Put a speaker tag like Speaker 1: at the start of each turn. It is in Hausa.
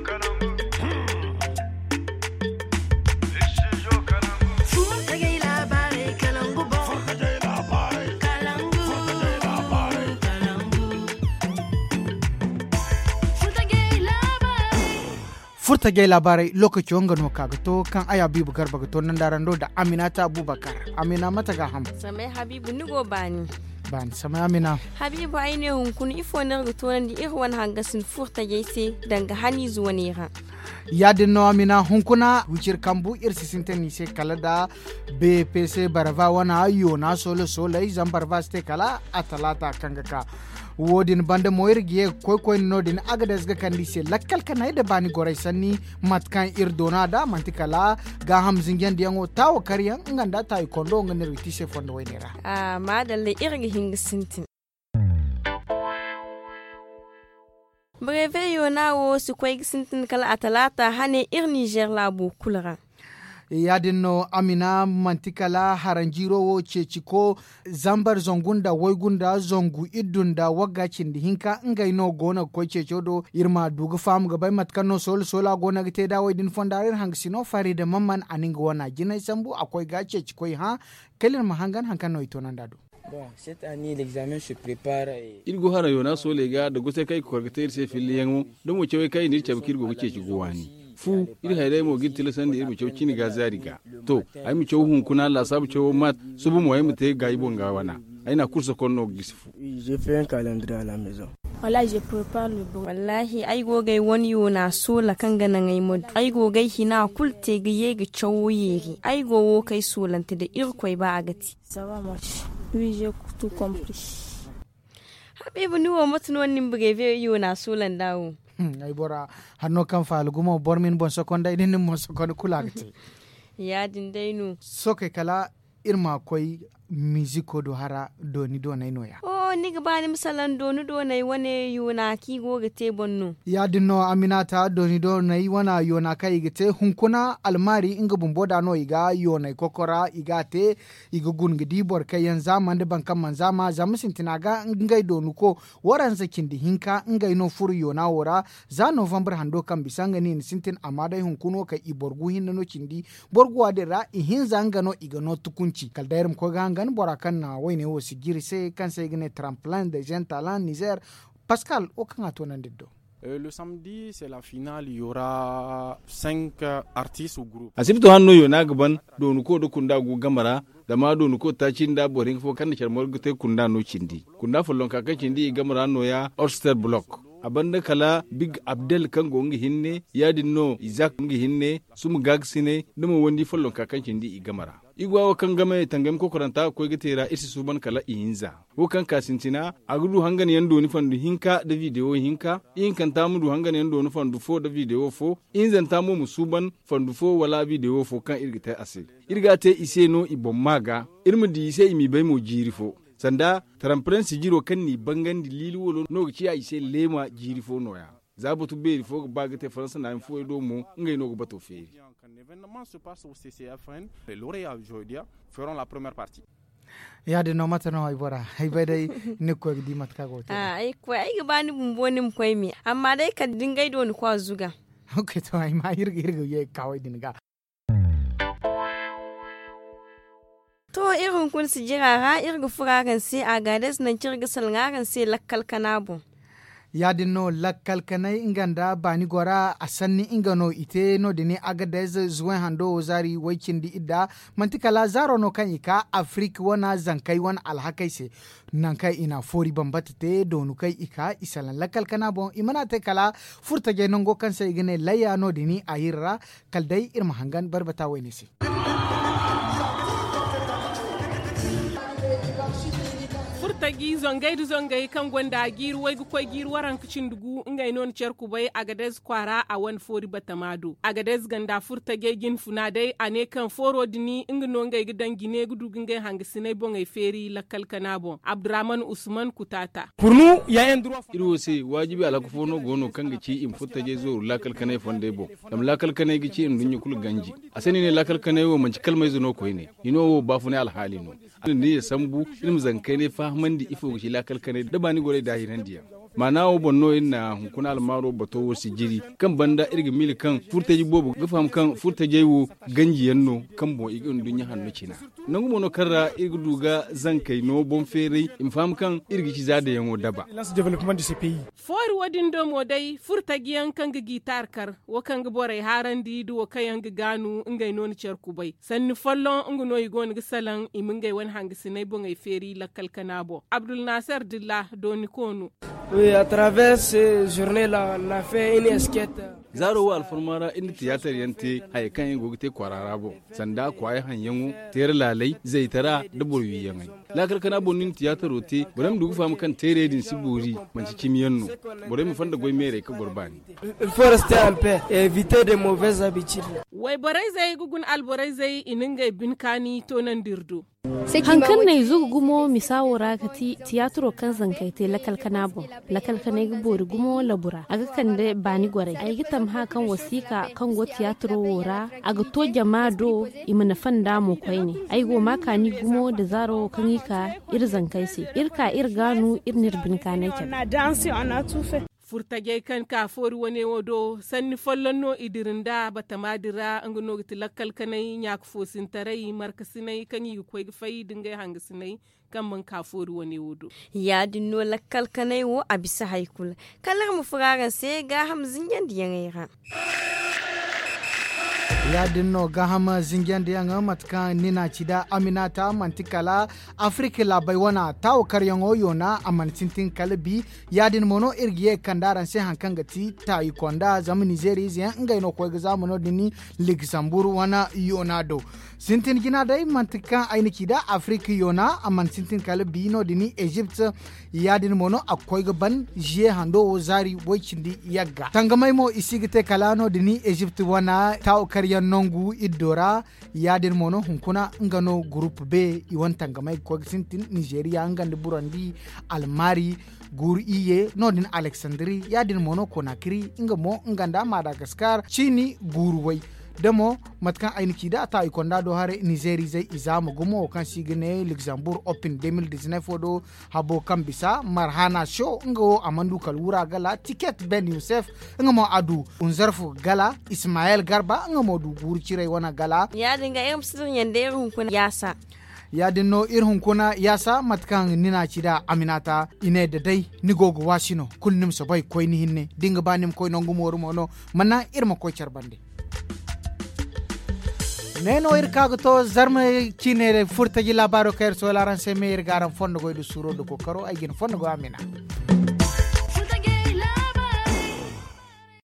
Speaker 1: Furta gai labarai lokaci wanga no kagato kan aya bibu garba gato nan darando da Aminata Abubakar. Amina mata ga ham.
Speaker 2: Samai Habibu nugo bani.
Speaker 1: Bani samai Amina.
Speaker 2: Habibu aine hunkun ifo na gato nan di irwan hangasin furta gai se danga hani zuwa nera.
Speaker 1: Yadin no Amina hunkuna wucir kambu irsi sinteni se kala da BPC barava wana ayo na solo zan barva ste kala atalata kangaka. Wodin banda moyir giye koy nodin agades ga kandi se lakkal kanay da bani goray sanni matkan irdona da mantikala ga hamzingen diango tawo kariyan nganda tay kondo ngane riti se fondo wenera
Speaker 2: madalle irgi hingisintin breve yo nawo su koy gisintin kala atalata hane Niger labu kulra
Speaker 1: yadinno Amina mantikala haranjiro wo ceciko zambar zongunda woygunda zongu idunda wagacin di hinka ngaino gona ko cecodo irma dugu fam gabay matkano sola gona gite da waydin fondarir hangsino farida mamman aninga wana jinay sambu akoy ga ceciko ha kelin mahangan hankano itonandado.
Speaker 3: Bon, cette année l'examen se prépare.
Speaker 4: Irgo hara yona so lega da gose kai korgate se filiyango don mu cewe kai ni cabkirgo guce ci gowani. Fu iri haidai mo gitile sandi irmu cew cini ga zariga to ay mu cew hun kuna la sabu cew mat subu mo ay mu te ga ibon ga wana ay na kurso konno gisfu.
Speaker 3: J'ai fait un calendrier à la maison.
Speaker 2: Voilà, je prépare le bon. Wallahi ay go gay woni yo na so la kanga na ngai mod ay go gay hina kulte ga yega cew yeri ay go wo kai solante da irkoi ba agati.
Speaker 5: Ça va marcher. Oui, j'ai tout compris.
Speaker 2: Habibu ni wo mutun wannan breve yo na so lan dawo.
Speaker 1: Ay bora hanno kan faal gumo bormin bon seconda idin mo seconda kulagte
Speaker 2: ya dindainu
Speaker 1: soke kala irma koy musico do hara doni do nay noya
Speaker 2: ni gabani misalan doni do nay wane yona ki goga te bonno
Speaker 1: ya dinno Aminata doni do nay wana yona kai gite hunkuna almari inga bumboda no iga yona kokora igate iga gungidi bor kayan zaman de bankan manzama zamusin tinaga ngai donu ko waran zakin di hinka ngai no furu yona wora za November hando kan bisanga ni sintin amada hunkuno kai iborgu hinno no cindi borgu wadira ihin zanga no iga no tukunci kaldairum ko gangan borakan na wayne wo sigiri se kan se gane tremplin de jeunes talents Niger. Pascal, aucun à ton individu.
Speaker 6: Le samedi, c'est la finale. Il y aura 5 artistes ou groupes.
Speaker 4: Asibito hanno yo na gaban donu ko do kunda gu gamara da ma donu ko ta cinda boring fo kan charmol gute kunda no cindi. Kunda follon ka cindi gamara no ya Ulster Block. Abanda kala Big Abdel kango ngi hinne yadinno Isaac ngi hinne sumu gagsine dum wondi follon ka cindi gamara. Igwa kan game tangam ko koranta ko gitera isi suban kala inza wo kan kasintina agudu hangani yando ni fandu hinka da video hinka in kan tamudu hangani yando ni fandu fo da video fo in zan tamu musuban fandu fo wala video fo kan irgita ase irgate ise no ibommaga irmudi ise imi bay mo jiri fo sanda transparency jiro kan ni bangandi lili wolo no ci ay ise lema jiri fo noya zabutu be fo bagate faransa na fo do mo ngay no go bato feri.
Speaker 6: L'événement se passe au CCFN. Les lauréats aujourd'hui feront la première partie.
Speaker 1: Ya de no mata no ay bora ay bay dai ne ko di mat ka gote
Speaker 2: ay ko ay gabani bumbonim koy mi amma dai ka dingai do ni kwa zuga
Speaker 1: okay to ay ma hirga ye kawai dinga
Speaker 2: to irin kun su jirara irga furagan sai agades nan kirga salngaran sai lakkal kanabo
Speaker 1: yadinno lakkal kanai inganda bani gora asanni ingano ite no dini agadez zuwen hando zari waikin di idda mantikala zaro no kan ika Afrika wana zankai wan alhakai se nan kai ina fori bambata te donu kai ika isalan lakkal kana bon imana te kala furta je nongo kan sai gane laya no dini ayirra kaldai irma hangan barbata wayne se
Speaker 7: tagi zongai kan gwanda giru wai ko giru waran kicin dugu ngai non cerku bai agades kwara a wan fori batamado agades ganda furta gegin funa dai ane kan foro dini ingno ngai gidan gine gudu ngai hangisine bon ngai feri la kalkanabo Abdurrahman Usman Kutata
Speaker 4: pour nous il y a un droit iru se wajibi ala ko fono gono kanga ci im furta je zo la kalkanai fonde bo dam la kalkanai gici in dunyu kul ganji asani ne la kalkanai wo manci kalmai zo no koyne ino ba fune al halino ne sambu ilm zankai ne fahman di ifo shi la kalkane da bani gore da hiran diya mana wo bonno inna hunkuna almaro bato wo jiri kan banda irga mil kan furtaji bobu gafam kan furtaji wo ganji yanno kan bo igun dunya hannu cina nangu mono karra irga duga zankai no bon fere infam kan irga ci zada yango daba
Speaker 7: for wadin do modai furtaji yan kan gitar kar wo kan bore harandi du wo kayan ganu ngai non cer kubai sanni follon nguno igon gisalan imingai wan hangisinai bongai feri lakal kanabo Abdul Nasser Dilla doni konu.
Speaker 3: Oui, à travers ces journées-là, on a fait une esquette.
Speaker 4: Zaro wa alfarmara inda tiyatar yante hay kan yin gogite kwararabo sanda kwaye hanyangu tere lalai zai tara da borwi yangai lakar kana bonin tiyatar rote buram dugu fam kan tere din siburi manci kimiyanno buram fanda goy mere ka gurbani
Speaker 3: Il faut rester en paix et éviter de mauvaises habitudes.
Speaker 7: Wai barai zai gugun albarai zai ininga binkani tonan dirdo.
Speaker 8: hankan ne zuga gumo misawo rakati tiyatro kan zankaite lakal kanabo lakal kanai gbori gumo labura aga kande bani gore ay gitam ha kan wasika kan go tiyatro wora aga to jamado imana fanda mo koyne ay go makani gumo da zaro kan yika ir zankaisi irka irganu irnir binkanai ke
Speaker 5: On a dansé, on a tout fait.
Speaker 7: Furtage kan ka fori wane wodo sanni follonno idirinda batamadira ngono giti lakkal kanai nyak fosin tarai markasinai kan yi koy fay dingai hangisinai kan man ka fori wane wodo
Speaker 2: ya dinno lakkal kanai wo abisa haikul kalar mu furaran sai ga hamzin yan diyan
Speaker 1: ya dinno gahama zingen da yanga matka nina chida aminata mantikala afrika la baywana taw karyan oyona amantintin kalbi ya din mono irgiye kandaran se hankanga ti tayi konda zamani zeri zian ngai no ko examino dini luxembourg wana yonado sintin gina dai mantika aini kida afrika yona amantintin kalbi no dini egypt ya din mono akoy ban je hando zari boychindi yagga tangamay mo isigite kalano dini egypt wana taw karyan nongu idora yaden mono hunkuna ngano groupe B iwan tangamay ko sintin Nigeria ngande burandi almari gur iye nodin Alexandrie yaden mono Conakry ngamo nganda Madagascar chini gurway demo matkan ayniki da ta ikonda do hare Nigeria zai izama gumo kan sigine Luxembourg Open 2019 odo habo kan bisa marhana show ngo amandu kalura gala ticket Ben Youssef ngamo adu unzarfu gala Ismail Garba ngamo du burchire wana gala
Speaker 2: ya dinga irin sidin yanda irin kun yasa
Speaker 1: ya dinno irin kuna yasa matkan nina cida aminata ine da dai ni gogo wasino kulnim so bay koy ni hinne dinga banim koy no ngumoru mono manna irma koy charbande neno irkagoto zarma cinere furtaji labaro kair so laran se meir garan fondo goydo suro do ko karo ay gin fondo go amina